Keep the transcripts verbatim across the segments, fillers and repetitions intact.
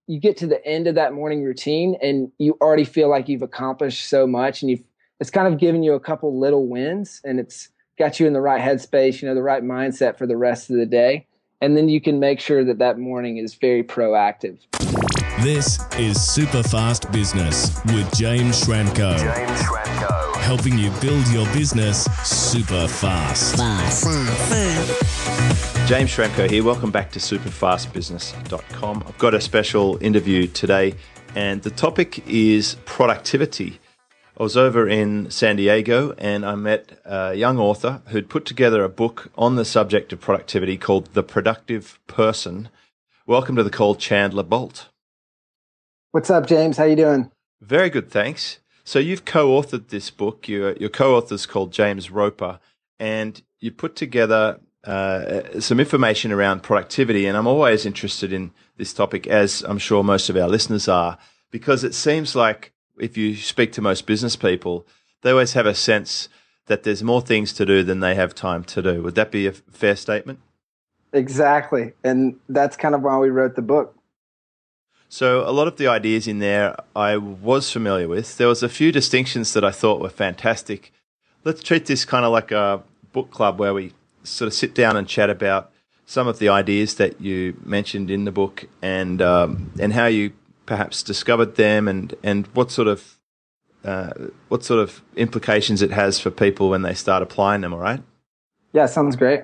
you get to the end of that morning routine and you already feel like you've accomplished so much, and you've it's kind of given you a couple little wins, and it's got you in the right headspace, you know, the right mindset for the rest of the day. And then you can make sure that that morning is very proactive. This is Super Fast Business with James Schramko. James Schramko. Helping you build your business super fast. Fast. Fast. James Schramko here. Welcome back to super fast business dot com. I've got a special interview today, and the topic is productivity. I was over in San Diego and I met a young author who'd put together a book on the subject of productivity called The Productive Person. Welcome to the call, Chandler Bolt. What's up, James? How you doing? Very good, thanks. So you've co-authored this book. Your, your co-author's called James Roper, and you put together uh, some information around productivity. And I'm always interested in this topic, as I'm sure most of our listeners are, because it seems like if you speak to most business people, they always have a sense that there's more things to do than they have time to do. Would that be a fair statement? Exactly. And that's kind of why we wrote the book. So a lot of the ideas in there I was familiar with. There was a few distinctions that I thought were fantastic. Let's treat this kind of like a book club where we sort of sit down and chat about some of the ideas that you mentioned in the book, and um, and how you perhaps discovered them, and, and what sort of uh, what sort of implications it has for people when they start applying them. All right? Yeah, sounds great.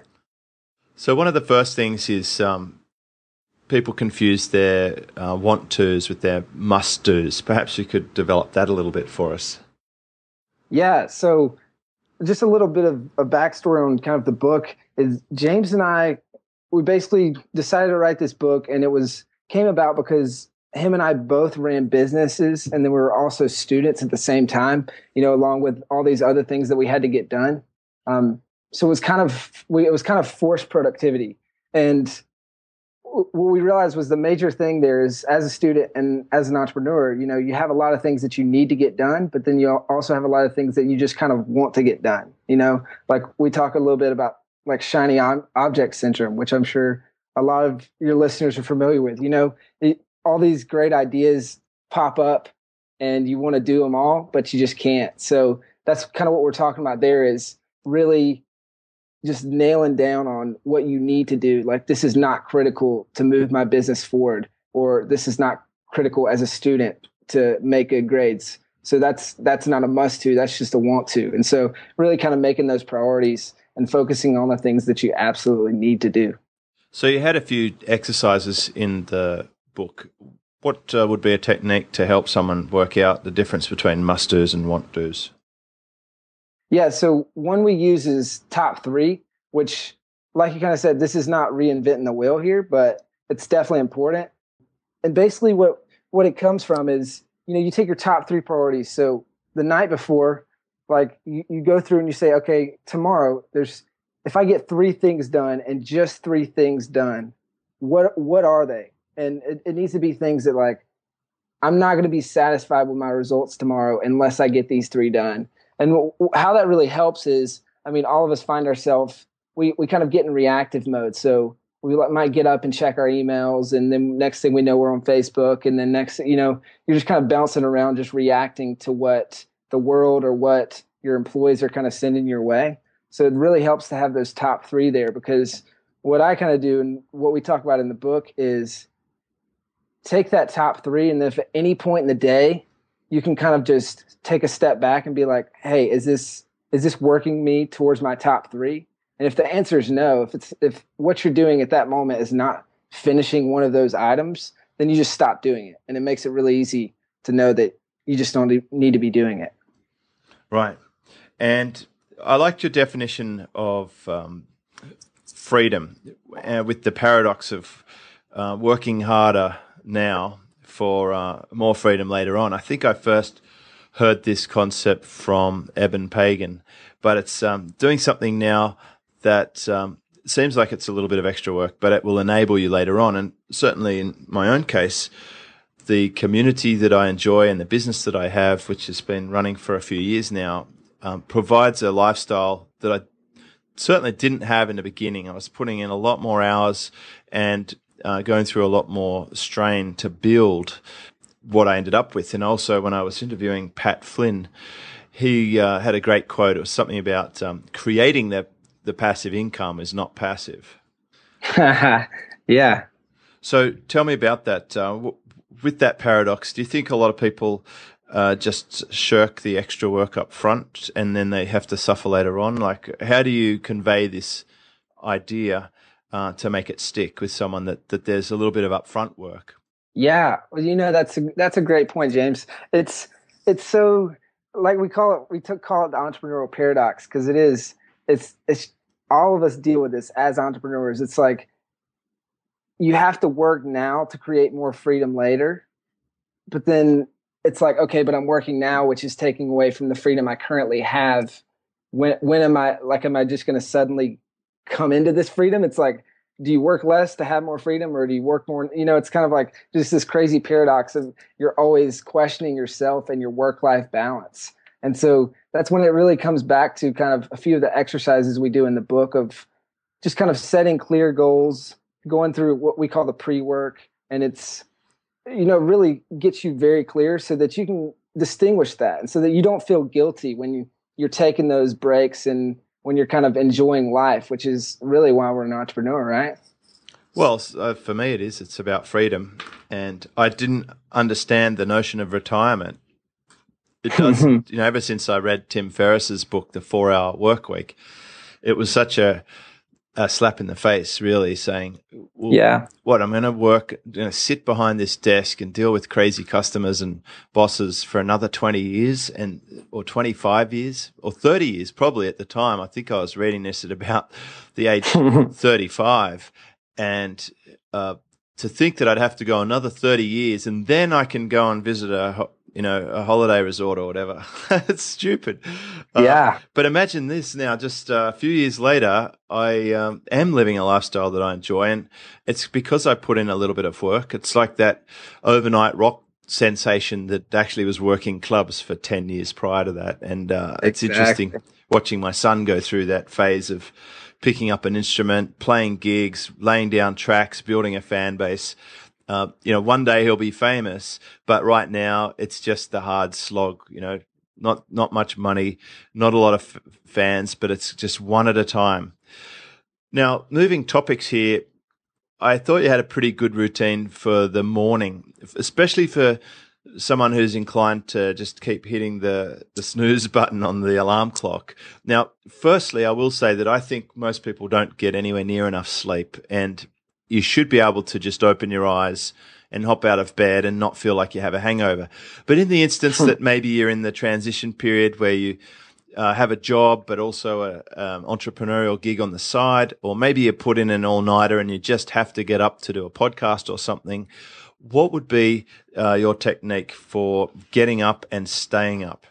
So one of the first things is um, people confuse their uh, want tos with their must dos. Perhaps you could develop that a little bit for us. Yeah. So just a little bit of a backstory on kind of the book is James and I, we basically decided to write this book, and it was came about because him and I both ran businesses, and then we were also students at the same time, you know, along with all these other things that we had to get done. Um, so it was kind of, we, it was kind of forced productivity. And w- what we realized was the major thing there is, as a student and as an entrepreneur, you know, you have a lot of things that you need to get done, but then you also have a lot of things that you just kind of want to get done. You know, like we talk a little bit about like shiny ob- object syndrome, which I'm sure a lot of your listeners are familiar with. You know, it, all these great ideas pop up and you want to do them all, but you just can't. So that's kind of what we're talking about there, is really just nailing down on what you need to do. Like, this is not critical to move my business forward, or this is not critical as a student to make good grades. So that's, that's not a must to, that's just a want to. And so really kind of making those priorities and focusing on the things that you absolutely need to do. So you had a few exercises in the book. What uh, would be a technique to help someone work out the difference between must-dos and want-dos? Yeah, so one we use is top three, which, like you kind of said, this is not reinventing the wheel here, but it's definitely important. And basically what, what it comes from is, you know, you take your top three priorities. So the night before, like you, you go through and you say, okay, tomorrow, there's if I get three things done and just three things done, what what are they? And it, it needs to be things that, like, I'm not going to be satisfied with my results tomorrow unless I get these three done. And w- how that really helps is, I mean, all of us find ourselves, we, we kind of get in reactive mode. So we might get up and check our emails, and then next thing we know, we're on Facebook. And then next, you know, you're just kind of bouncing around, just reacting to what the world or what your employees are kind of sending your way. So it really helps to have those top three there, because what I kind of do and what we talk about in the book is take that top three, and if at any point in the day you can kind of just take a step back and be like, hey, is this is this working me towards my top three? And if the answer is no, if it's if what you're doing at that moment is not finishing one of those items, then you just stop doing it. And it makes it really easy to know that you just don't need to be doing it. Right. And I liked your definition of um, freedom, uh, with the paradox of uh, working harder now for uh, more freedom later on. I think I first heard this concept from Eben Pagan, but it's um, doing something now that um, seems like it's a little bit of extra work, but it will enable you later on. And certainly in my own case, the community that I enjoy and the business that I have, which has been running for a few years now, um, provides a lifestyle that I certainly didn't have in the beginning. I was putting in a lot more hours, and uh, going through a lot more strain to build what I ended up with. And also when I was interviewing Pat Flynn, he uh, had a great quote. It was something about um, creating the, the passive income is not passive. Yeah. So tell me about that. Uh, w- with that paradox, do you think a lot of people uh, just shirk the extra work up front and then they have to suffer later on? Like, how do you convey this idea uh, to make it stick with someone that, that there's a little bit of upfront work? Yeah. Well, you know, that's a, that's a great point, James. It's, it's so, like we call it, we took, call it the entrepreneurial paradox, because it is, it's, it's, all of us deal with this as entrepreneurs. It's like, you have to work now to create more freedom later. But then it's like, okay, but I'm working now, which is taking away from the freedom I currently have. When, when am I, like, am I just going to suddenly come into this freedom? It's like, do you work less to have more freedom, or do you work more? You know, it's kind of like just this crazy paradox of you're always questioning yourself and your work-life balance. And so that's when it really comes back to kind of a few of the exercises we do in the book of just kind of setting clear goals, going through what we call the pre-work, and it's, you know, really gets you very clear so that you can distinguish that, and so that you don't feel guilty when you, you're taking those breaks and when you're kind of enjoying life, which is really why we're an entrepreneur, right? Well, uh, for me it is. It's about freedom. And I didn't understand the notion of retirement. It does, you know, ever since I read Tim Ferriss's book, The Four-Hour Workweek, it was such a a slap in the face, really, saying, well, yeah, what, I'm going to work, I'm going to sit behind this desk and deal with crazy customers and bosses for another twenty years and or twenty-five years or thirty years, probably at the time. I think I was reading this at about the age thirty-five. And uh, to think that I'd have to go another thirty years and then I can go and visit a you know, a holiday resort or whatever. It's stupid. Yeah. Uh, but imagine this now, just uh, a few years later, I um, am living a lifestyle that I enjoy. And it's because I put in a little bit of work. It's like that overnight rock sensation that actually was working clubs for ten years prior to that. And uh, it's Exactly. interesting watching my son go through that phase of picking up an instrument, playing gigs, laying down tracks, building a fan base. Uh, you know, one day he'll be famous, but right now it's just the hard slog, you know, not, not much money, not a lot of f- fans, but it's just one at a time. Now, moving topics here, I thought you had a pretty good routine for the morning, especially for someone who's inclined to just keep hitting the, the snooze button on the alarm clock. Now, firstly, I will say that I think most people don't get anywhere near enough sleep, and you should be able to just open your eyes and hop out of bed and not feel like you have a hangover. But in the instance that maybe you're in the transition period where you uh, have a job but also an um, entrepreneurial gig on the side, or maybe you put in an all-nighter and you just have to get up to do a podcast or something, what would be uh, your technique for getting up and staying up?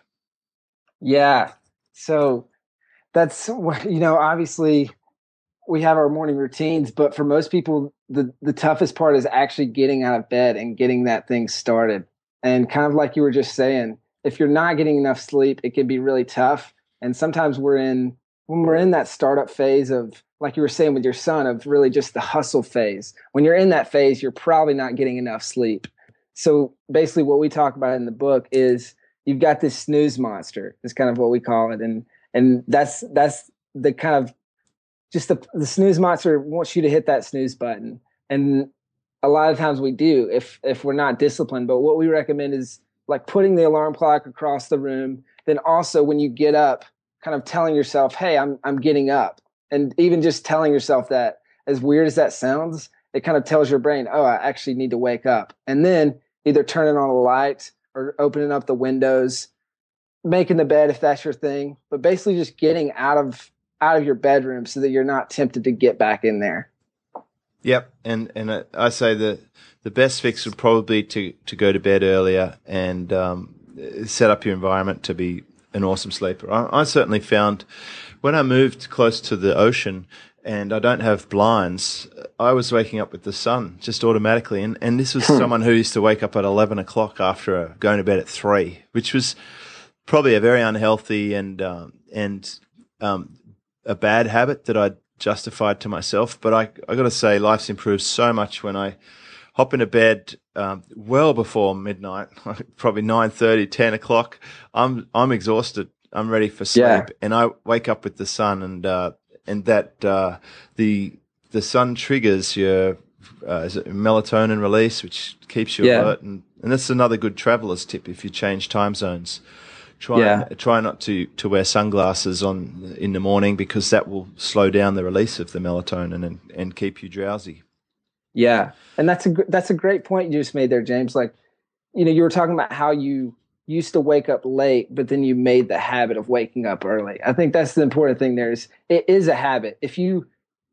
Yeah. So that's, you know, obviously we have our morning routines, but for most people, the, the toughest part is actually getting out of bed and getting that thing started. And kind of like you were just saying, if you're not getting enough sleep, it can be really tough. And sometimes we're in, when we're in that startup phase of, like you were saying with your son, of really just the hustle phase. When you're in that phase, you're probably not getting enough sleep. So basically what we talk about in the book is you've got this snooze monster, is kind of what we call it. And, and that's, that's the kind of, just the, the snooze monster wants you to hit that snooze button. And a lot of times we do if if we're not disciplined. But what we recommend is like putting the alarm clock across the room. Then also when you get up, kind of telling yourself, hey, I'm I'm getting up. And even just telling yourself that, as weird as that sounds, it kind of tells your brain, oh, I actually need to wake up. And then either turning on a light or opening up the windows, making the bed if that's your thing. But basically just getting out of out of your bedroom so that you're not tempted to get back in there. Yep. And, and I say that the best fix would probably be to, to go to bed earlier and um, set up your environment to be an awesome sleeper. I, I certainly found when I moved close to the ocean and I don't have blinds, I was waking up with the sun just automatically. And, and this was someone who used to wake up at eleven o'clock after going to bed at three, which was probably a very unhealthy and, um, and, um, a bad habit that I'd justified to myself, but I I got to say, life's improved so much when I hop into bed um, well before midnight, probably nine thirty, ten o'clock. I'm I'm exhausted. I'm ready for sleep, Yeah. and I wake up with the sun, and uh, and that uh, the the sun triggers your uh, is it melatonin release, which keeps you Yeah. alert, and and that's another good traveler's tip if you change time zones. Try Yeah. try not to, to wear sunglasses on in the morning, because that will slow down the release of the melatonin and, and keep you drowsy. Yeah, and that's a gr- that's a great point you just made there, James. Like, you know, you were talking about how you used to wake up late, but then you made the habit of waking up early. I think that's the important thing. There is it is a habit. If you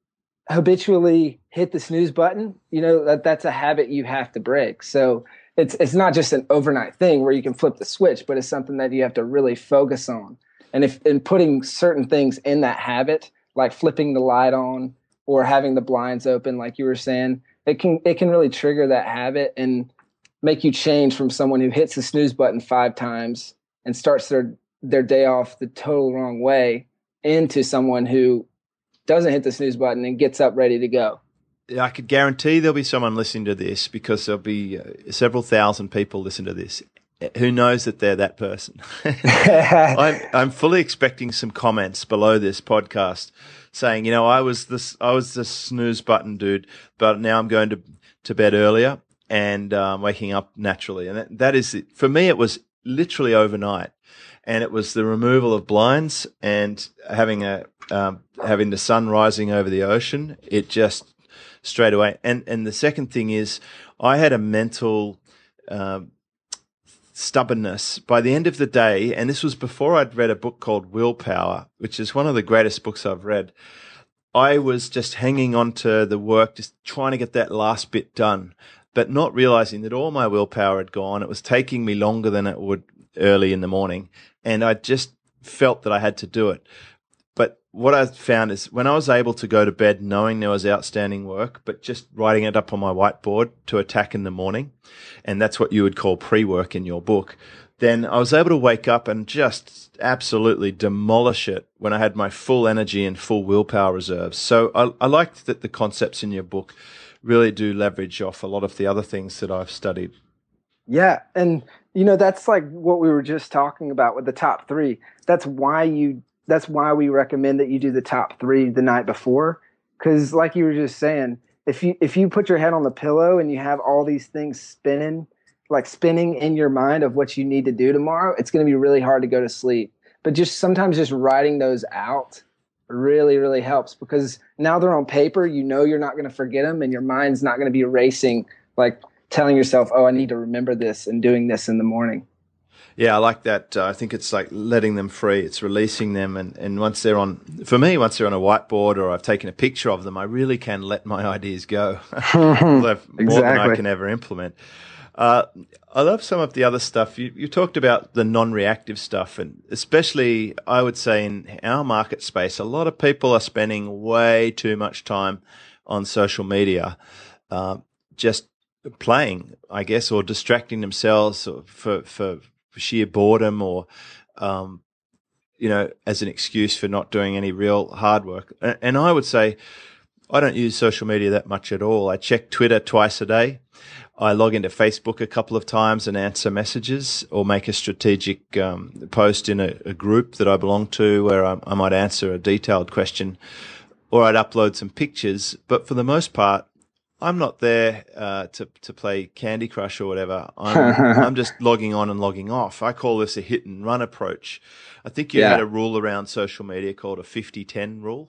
habitually hit the snooze button, you know that that's a habit you have to break. So it's it's not just an overnight thing where you can flip the switch, but it's something that you have to really focus on. And if in putting certain things in that habit, like flipping the light on or having the blinds open, like you were saying, it can it can really trigger that habit and make you change from someone who hits the snooze button five times and starts their their day off the total wrong way into someone who doesn't hit the snooze button and gets up ready to go. I could guarantee there'll be someone listening to this, because there'll be uh, several thousand people listen to this. Who knows that they're that person? I'm, I'm fully expecting some comments below this podcast saying, you know, I was this, I was the snooze button dude, but now I'm going to to bed earlier and um, waking up naturally. And that, that is it. For me, it was literally overnight, and it was the removal of blinds and having a um, having the sun rising over the ocean. It just straight away. And and the second thing is, I had a mental um, stubbornness by the end of the day, and this was before I'd read a book called Willpower, which is one of the greatest books I've read. I was just hanging on to the work, just trying to get that last bit done, but not realizing that all my willpower had gone. It was taking me longer than it would early in the morning, and I just felt that I had to do it. But what I found is, when I was able to go to bed knowing there was outstanding work, but just writing it up on my whiteboard to attack in the morning, and that's what you would call pre-work in your book, then I was able to wake up and just absolutely demolish it when I had my full energy and full willpower reserves. So I, I liked that the concepts in your book really do leverage off a lot of the other things that I've studied. Yeah, and you know that's like what we were just talking about with the top three. That's why you. That's why we recommend that you do the top three the night before, because, like you were just saying, if you if you put your head on the pillow and you have all these things spinning, like spinning in your mind of what you need to do tomorrow, it's going to be really hard to go to sleep. But just sometimes just writing those out really, really helps, because now they're on paper. You know you're not going to forget them, and your mind's not going to be racing, like telling yourself, oh, I need to remember this and doing this in the morning. Yeah, I like that. Uh, I think it's like letting them free. It's releasing them. And, and once they're on, for me, once they're on a whiteboard or I've taken a picture of them, I really can let my ideas go. More Exactly. than I can ever implement. Uh, I love some of the other stuff. You, you talked about the non-reactive stuff, and especially, I would say, in our market space, a lot of people are spending way too much time on social media, uh, just playing, I guess, or distracting themselves for, for, for sheer boredom, or, um, you know, as an excuse for not doing any real hard work. And, and I would say I don't use social media that much at all. I check Twitter twice a day. I log into Facebook a couple of times and answer messages, or make a strategic um, post in a, a group that I belong to where I, I might answer a detailed question, or I'd upload some pictures. But for the most part, I'm not there uh, to to play Candy Crush or whatever. I'm, I'm just logging on and logging off. I call this a hit and run approach. I think you Yeah. had a rule around social media called a fifty ten rule.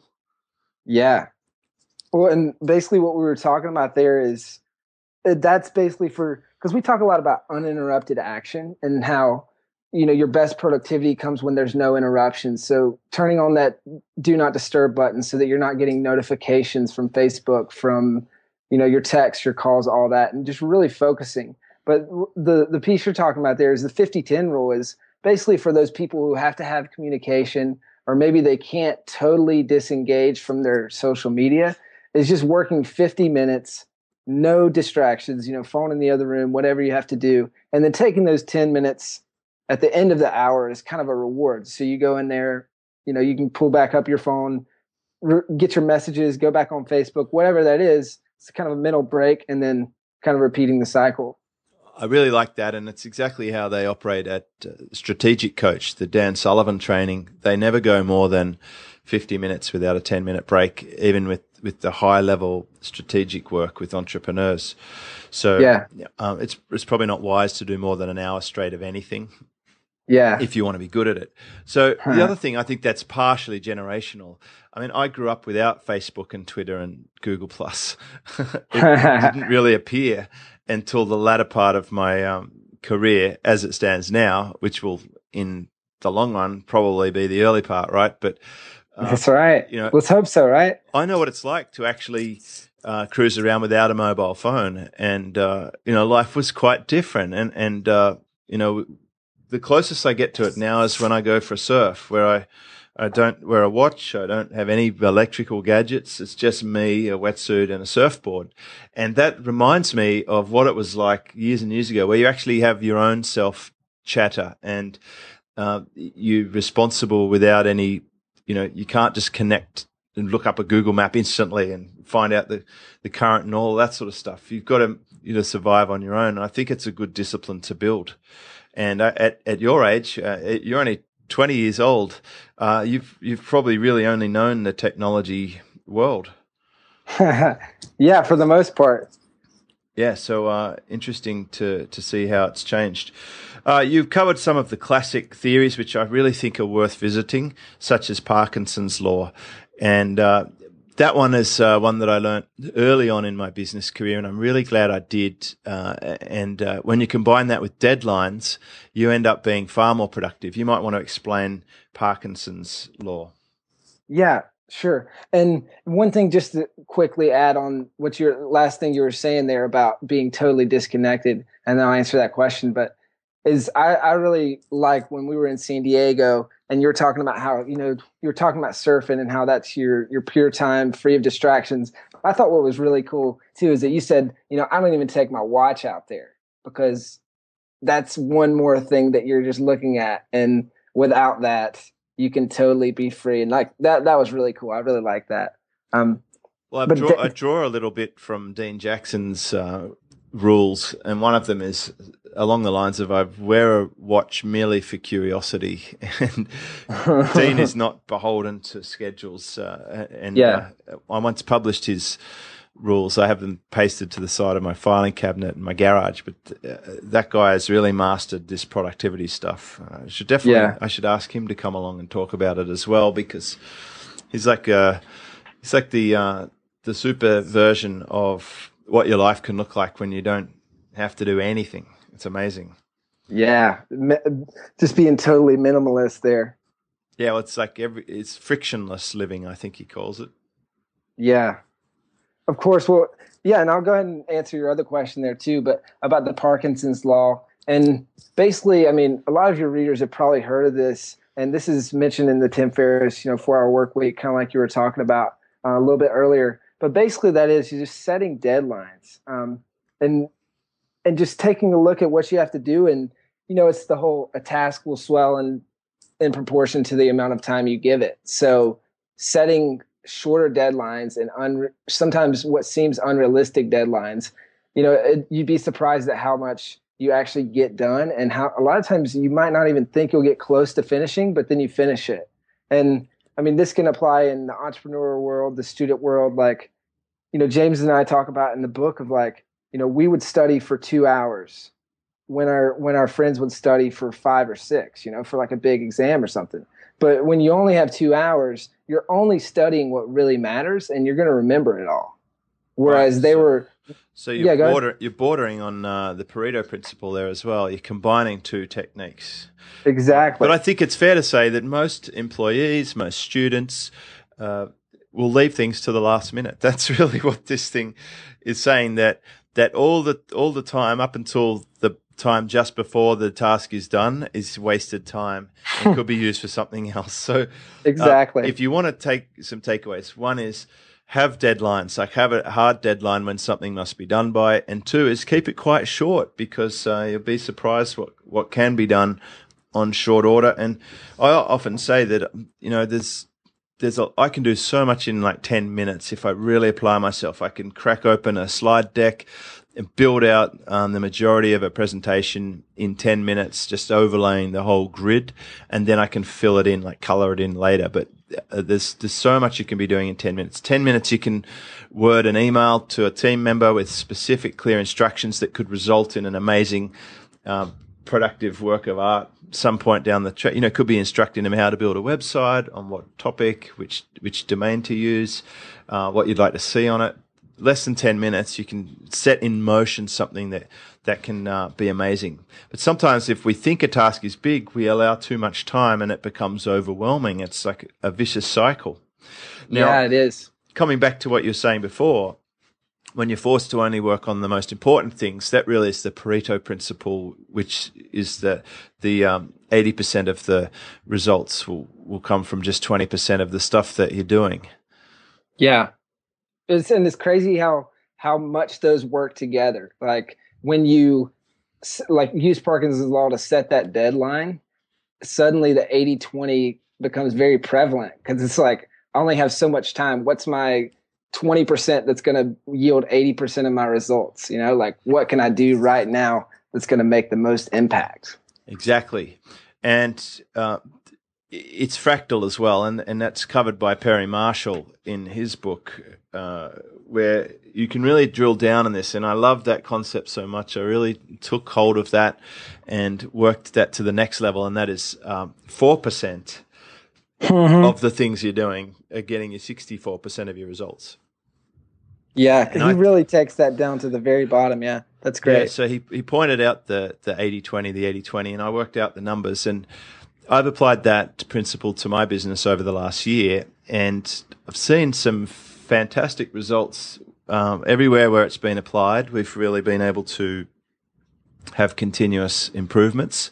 Yeah. Well, and basically what we were talking about there is uh, that's basically for, because we talk a lot about uninterrupted action and how, you know, your best productivity comes when there's no interruptions. So turning on that do not disturb button so that you're not getting notifications from Facebook, from, you know, your texts, your calls, all that, and just really focusing. But the the piece you're talking about there is the fifty ten rule, is basically for those people who have to have communication, or maybe they can't totally disengage from their social media, is just working fifty minutes, no distractions, you know, phone in the other room, whatever you have to do. And then taking those ten minutes at the end of the hour is kind of a reward. So you go in there, you know, you can pull back up your phone, re- get your messages, go back on Facebook, whatever that is. It's kind of a mental break, and then kind of repeating the cycle. I really like that, and it's exactly how they operate at uh, Strategic Coach, the Dan Sullivan training. They never go more than fifty minutes without a ten-minute break, even with, with the high-level strategic work with entrepreneurs. So yeah. um, it's it's probably not wise to do more than an hour straight of anything. Yeah. If you want to be good at it. So huh. the other thing, I think that's partially generational. I mean, I grew up without Facebook and Twitter and Google Plus. it, it didn't really appear until the latter part of my um, career as it stands now, which will, in the long run, probably be the early part, right? But uh, that's right. You know, let's hope so, right? I know what it's like to actually uh, cruise around without a mobile phone, and uh, you know, life was quite different. And and uh, you know, the closest I get to it now is when I go for a surf, where I. I don't wear a watch. I don't have any electrical gadgets. It's just me, a wetsuit, and a surfboard. And that reminds me of what it was like years and years ago, where you actually have your own self chatter, and uh, you're responsible without any, you know, you can't just connect and look up a Google map instantly and find out the, the current and all that sort of stuff. You've got to, you know, survive on your own. I think it's a good discipline to build. And uh, at, at your age, uh, you're only twenty years old, uh, you've you've probably really only known the technology world. Yeah, for the most part. Yeah, so uh, interesting to to see how it's changed. Uh, you've covered some of the classic theories, which I really think are worth visiting, such as Parkinson's law, and uh, that one is uh, one that I learned early on in my business career, and I'm really glad I did. Uh, and uh, when you combine that with deadlines, you end up being far more productive. You might want to explain Parkinson's law. Yeah, sure. And one thing, just to quickly add on what your last thing you were saying there about being totally disconnected, and then I'll answer that question. But is I, I really like when we were in San Diego, and you were talking about how, you know, you were talking about surfing and how that's your your pure time, free of distractions. I thought what was really cool too is that you said, you know, I don't even take my watch out there, because that's one more thing that you're just looking at, and without that, you can totally be free. And like that, that was really cool. I really like that. Um, well, I draw, th- I draw a little bit from Dean Jackson's uh, rules, and one of them is along the lines of I wear a watch merely for curiosity, and Dean is not beholden to schedules. Uh, and yeah. uh, I once published his rules. I have them pasted to the side of my filing cabinet in my garage, but uh, that guy has really mastered this productivity stuff. Uh, I should definitely, yeah. I should ask him to come along and talk about it as well, because he's like uh he's like the uh, the super version of what your life can look like when you don't have to do anything. It's amazing. Yeah, just being totally minimalist there. Yeah, well, it's like every it's frictionless living, I think he calls it. Yeah, of course. Well, yeah, and I'll go ahead and answer your other question there too, but about the Parkinson's law. And basically, I mean, a lot of your readers have probably heard of this, and this is mentioned in the Tim Ferriss, you know, four-hour work week, kind of like you were talking about uh, a little bit earlier. But basically, that is you're just setting deadlines, um, and and just taking a look at what you have to do. And you know, it's the whole a task will swell in in proportion to the amount of time you give it. So setting shorter deadlines and unre- sometimes what seems unrealistic deadlines, you know, it, you'd be surprised at how much you actually get done, and how a lot of times you might not even think you'll get close to finishing, but then you finish it. And I mean, this can apply in the entrepreneur world, the student world. Like, you know, James and I talk about in the book of like, you know, we would study for two hours when our when our friends would study for five or six, you know, for like a big exam or something. But when you only have two hours, you're only studying what really matters, and you're going to remember it all. Whereas right. they so, were, so you're yeah, border, you're bordering on uh, the Pareto principle there as well. You're combining two techniques. Exactly. But I think it's fair to say that most employees, most students, uh, will leave things to the last minute. That's really what this thing is saying. That that all the all the time up until the time just before the task is done is wasted time and could be used for something else. So exactly. Uh, if you want to take some takeaways, one is have deadlines, like have a hard deadline when something must be done by, and two is keep it quite short, because uh, you'll be surprised what, what can be done on short order. And I often say that, you know, there's there's a, I can do so much in like ten minutes if I really apply myself. I can crack open a slide deck and build out um, the majority of a presentation in ten minutes, just overlaying the whole grid, and then I can fill it in, like color it in later. But uh, there's there's so much you can be doing in ten minutes. ten minutes you can word an email to a team member with specific, clear instructions that could result in an amazing, um, productive work of art. Some point down the track, you know, could be instructing them how to build a website, on what topic, which which domain to use, uh, what you'd like to see on it. Less than ten minutes, you can set in motion something that that can uh, be amazing. But sometimes, if we think a task is big, we allow too much time, and it becomes overwhelming. It's like a vicious cycle. Now, yeah, it is. Coming back to what you were saying before, when you're forced to only work on the most important things, that really is the Pareto principle, which is the the um, eighty percent of the results will, will come from just twenty percent of the stuff that you're doing. Yeah. It's, and it's crazy how how much those work together. Like when you like use Parkinson's law to set that deadline, suddenly the eighty twenty becomes very prevalent, because it's like, I only have so much time. What's my twenty percent that's going to yield eighty percent of my results? You know, like what can I do right now that's going to make the most impact? Exactly. And uh, it's fractal as well. And, and that's covered by Perry Marshall in his book, uh, where you can really drill down on this. And I love that concept so much. I really took hold of that and worked that to the next level. And that is um, four percent mm-hmm. of the things you're doing are getting you sixty-four percent of your results. Yeah, and he I, really takes that down to the very bottom. Yeah, that's great. Yeah, so he, he pointed out the, the eighty twenty, the eighty twenty, and I worked out the numbers. And I've applied that principle to my business over the last year, and I've seen some fantastic results um, everywhere where it's been applied. We've really been able to have continuous improvements,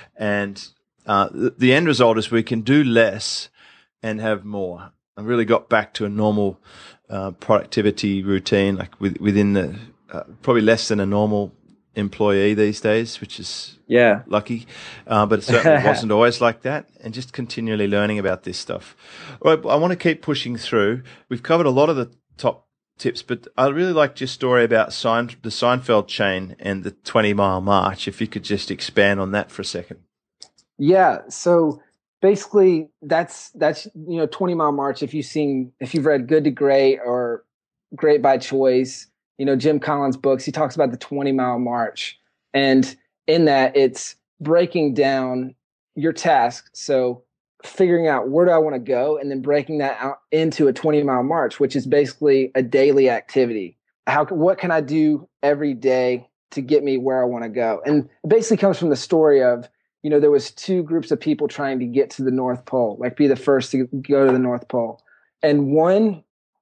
and uh, the, the end result is we can do less and have more. I really got back to a normal uh, productivity routine, like with, within the uh, probably less than a normal employee these days, which is yeah lucky, uh, but it certainly wasn't always like that. And just continually learning about this stuff. All right, I want to keep pushing through. We've covered a lot of the top tips, but I really liked your story about Sein- the Seinfeld chain and the twenty mile march. If you could just expand on that for a second. Yeah. So basically, that's that's you know twenty mile march. If you've seen, if you've read Good to Great or Great by Choice, you know Jim Collins' books, he talks about the twenty mile march, and in that it's breaking down your task. So figuring out where do I want to go, and then breaking that out into a twenty mile march, which is basically a daily activity. How what can I do every day to get me where I want to go? And it basically comes from the story of, you know, there was two groups of people trying to get to the North Pole, like be the first to go to the North Pole. And one,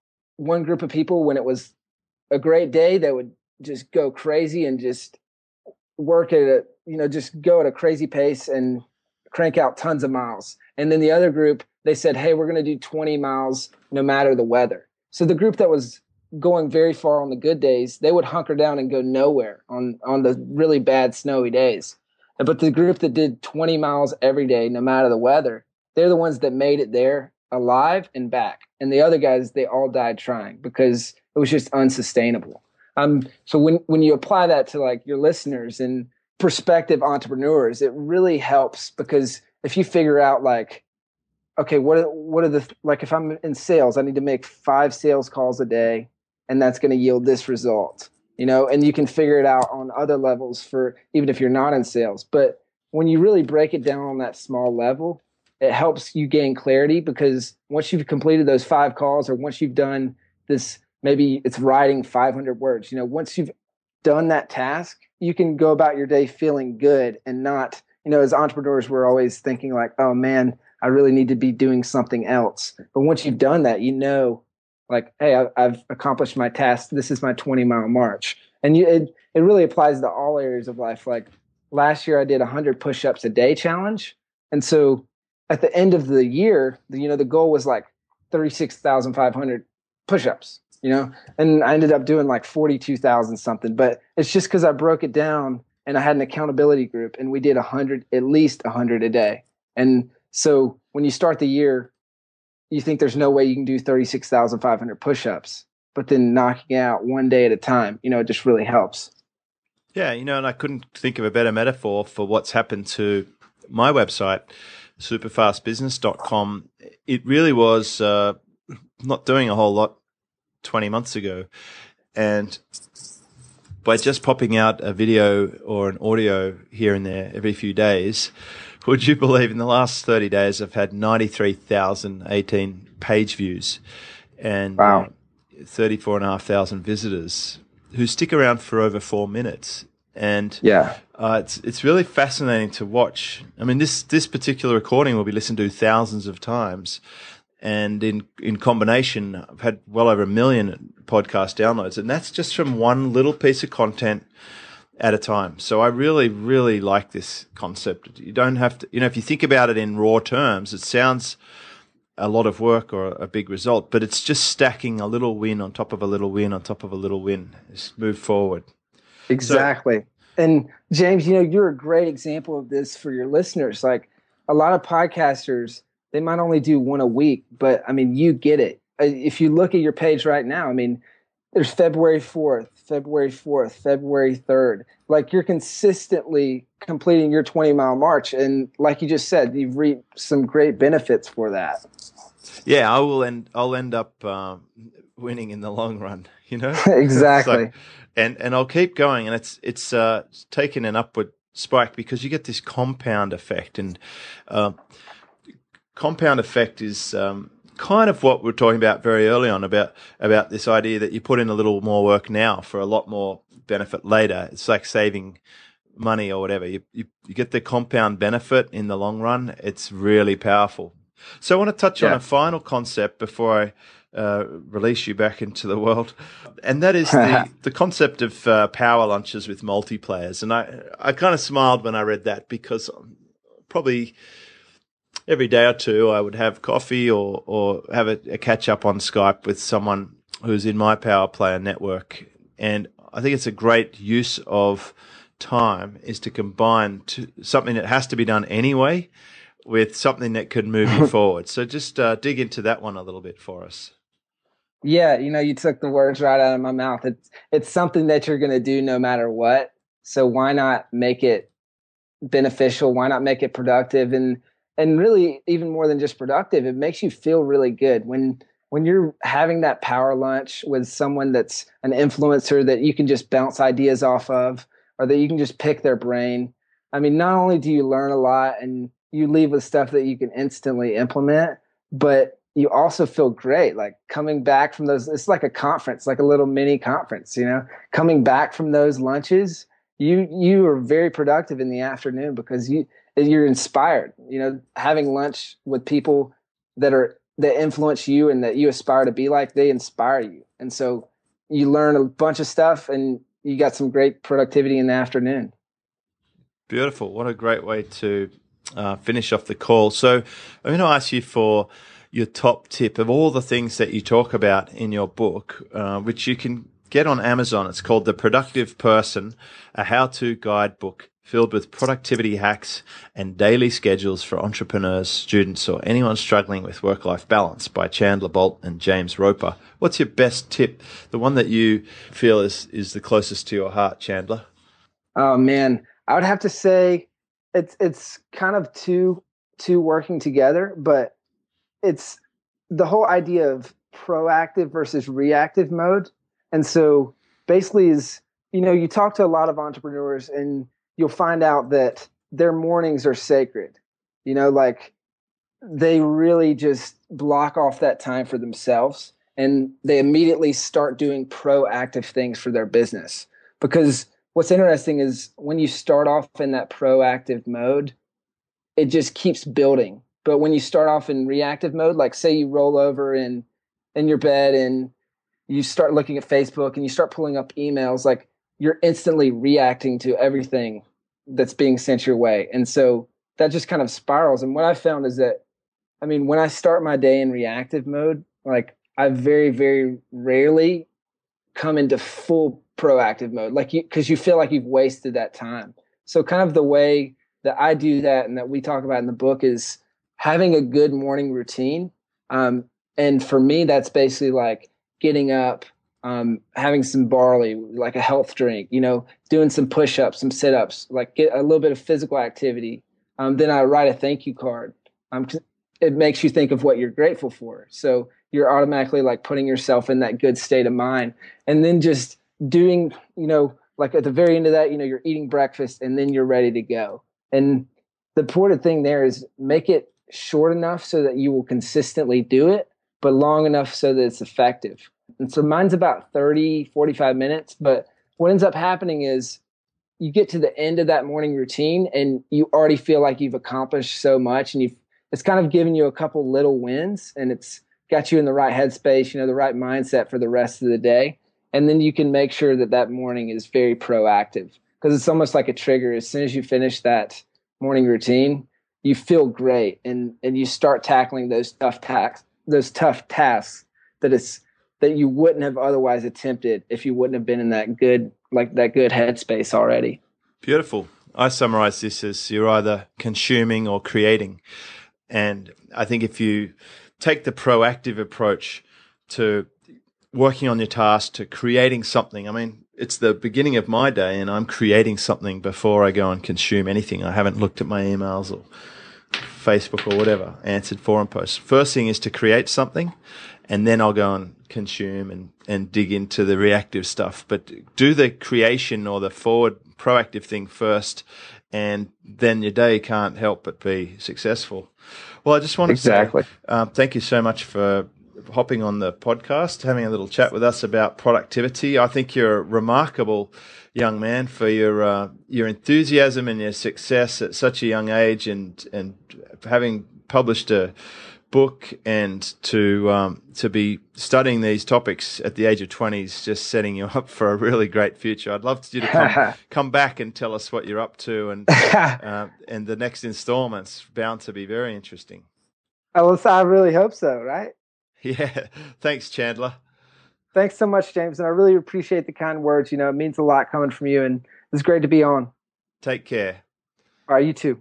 one group of people, when it was a great day, they would just go crazy and just work at a, you know, just go at a crazy pace and crank out tons of miles. And then the other group, they said, hey, we're going to do twenty miles no matter the weather. So the group that was going very far on the good days, they would hunker down and go nowhere on, on the really bad snowy days. But the group that did twenty miles every day, no matter the weather, they're the ones that made it there alive and back. And the other guys, they all died trying because it was just unsustainable. Um, so when, when you apply that to like your listeners and prospective entrepreneurs, it really helps, because if you figure out like, okay, what are, what are the, like if I'm in sales, I need to make five sales calls a day, and that's going to yield this result. You know, and you can figure it out on other levels for even if you're not in sales. But when you really break it down on that small level, it helps you gain clarity, because once you've completed those five calls, or once you've done this, maybe it's writing five hundred words, you know, once you've done that task, you can go about your day feeling good and not, you know, as entrepreneurs, we're always thinking like, oh man, I really need to be doing something else. But once you've done that, you know, like, hey, I've accomplished my task. This is my twenty mile march. And you, it, it really applies to all areas of life. Like last year I did one hundred push-ups a day challenge. And so at the end of the year, the, you know, the goal was like thirty-six thousand five hundred push-ups, you know, and I ended up doing like forty-two thousand something. But it's just because I broke it down and I had an accountability group, and we did one hundred, at least one hundred a day. And so when you start the year, you think there's no way you can do thirty-six thousand five hundred push-ups, but then knocking out one day at a time, you know, it just really helps. Yeah, you know, and I couldn't think of a better metaphor for what's happened to my website, superfast business dot com. It really was uh, not doing a whole lot twenty months ago. And by just popping out a video or an audio here and there every few days, would you believe in the last thirty days I've had ninety-three thousand eighteen page views and wow. uh, thirty-four thousand five hundred visitors who stick around for over four minutes. And yeah, uh, it's it's really fascinating to watch. I mean, this this particular recording will be listened to thousands of times. And in, in combination, I've had well over a million podcast downloads. And that's just from one little piece of content at a time. So I really, really like this concept. You don't have to, you know, if you think about it in raw terms, it sounds a lot of work or a big result, but it's just stacking a little win on top of a little win on top of a little win. Just move forward. Exactly. So, and James, you know, you're a great example of this for your listeners. Like a lot of podcasters, they might only do one a week, but I mean, you get it. If you look at your page right now, I mean, there's February fourth, February fourth, February third. Like you're consistently completing your twenty mile march. And like you just said, you've reaped some great benefits for that. Yeah, I will end, I'll end up um, winning in the long run, you know? Exactly. So, and, and I'll keep going. And it's, it's uh, taken an upward spike because you get this compound effect. And uh, compound effect is um, kind of what we were talking about very early on about about this idea that you put in a little more work now for a lot more benefit later. It's like saving money or whatever. You, you, you get the compound benefit in the long run. It's really powerful. So I want to touch yeah. on a final concept before I uh, release you back into the world, and that is the, the concept of uh, power lunches with multiplayers. And I, I kind of smiled when I read that because probably every day or two I would have coffee or, or have a, a catch up on Skype with someone who's in my Power Player network. And I think it's a great use of time is to combine to something that has to be done anyway with something that could move you forward. So just uh, dig into that one a little bit for us. Yeah, you know, you took the words right out of my mouth. It's it's something that you're going to do no matter what. So why not make it beneficial? Why not make it productive? And and really, even more than just productive, it makes you feel really good when when you're having that power lunch with someone that's an influencer that you can just bounce ideas off of, or that you can just pick their brain. I mean, not only do you learn a lot and you leave with stuff that you can instantly implement, but you also feel great. Like coming back from those, it's like a conference, like a little mini conference, you know, coming back from those lunches, you, you are very productive in the afternoon because you, you're inspired, you know, having lunch with people that are, that influence you and that you aspire to be like, they inspire you. And so you learn a bunch of stuff and you got some great productivity in the afternoon. Beautiful. What a great way to uh, finish off the call. So I'm going to ask you for your top tip of all the things that you talk about in your book, uh, which you can get on Amazon. It's called The Productive Person, a how-to guidebook filled with productivity hacks and daily schedules for entrepreneurs, students, or anyone struggling with work-life balance by Chandler Bolt and James Roper. What's your best tip, the one that you feel is, is the closest to your heart, Chandler? Oh, man. I would have to say it's it's kind of two two working together, but it's the whole idea of proactive versus reactive mode. And so basically is, you know, you talk to a lot of entrepreneurs and you'll find out that their mornings are sacred. You know, like they really just block off that time for themselves and they immediately start doing proactive things for their business. Because what's interesting is when you start off in that proactive mode, it just keeps building. But when you start off in reactive mode, like say you roll over in, in your bed and you start looking at Facebook and you start pulling up emails, like you're instantly reacting to everything that's being sent your way. And so that just kind of spirals. And what I found is that, I mean, when I start my day in reactive mode, like I very, very rarely come into full proactive mode, like you, because you feel like you've wasted that time. So kind of the way that I do that and that we talk about in the book is having a good morning routine. Um, and for me, that's basically like getting up, um, having some barley, like a health drink, you know, doing some push-ups, some sit-ups, like get a little bit of physical activity. Um, then I write a thank you card. Um, it makes you think of what you're grateful for. So you're automatically like putting yourself in that good state of mind. And then just doing, you know, like at the very end of that, you know, you're eating breakfast and then you're ready to go. And the important thing there is make it short enough so that you will consistently do it, but long enough so that it's effective. And so mine's about thirty, forty-five minutes. But what ends up happening is you get to the end of that morning routine and you already feel like you've accomplished so much, and you've, it's kind of given you a couple little wins, and it's got you in the right headspace, you know, the right mindset for the rest of the day. And then you can make sure that that morning is very proactive, because it's almost like a trigger. As soon as you finish that morning routine, you feel great, and and you start tackling those tough tasks, those tough tasks that it's that you wouldn't have otherwise attempted if you wouldn't have been in that good, like that good headspace already. Beautiful. I summarize this as you're either consuming or creating. And I think if you take the proactive approach to working on your task, to creating something, I mean, it's the beginning of my day and I'm creating something before I go and consume anything. I haven't looked at my emails or Facebook or whatever, answered forum posts. First thing is to create something, and then I'll go and consume and, and dig into the reactive stuff. But do the creation or the forward proactive thing first, and then your day can't help but be successful. Well, I just want to exactly. say um, thank you so much for hopping on the podcast, having a little chat with us about productivity. I think you're a remarkable young man for your uh, your enthusiasm and your success at such a young age, and and having published a book and to um, to be studying these topics at the age of twenty is just setting you up for a really great future. I'd love you to come, come back and tell us what you're up to, and uh, and the next installment's bound to be very interesting. Oh, I really hope so, right? Yeah. Thanks, Chandler. Thanks so much, James. And I really appreciate the kind words. You know, it means a lot coming from you, and it's great to be on. Take care. All right, you too.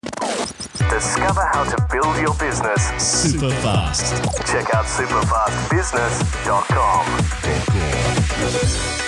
Discover how to build your business super fast. Check out super fast business dot com.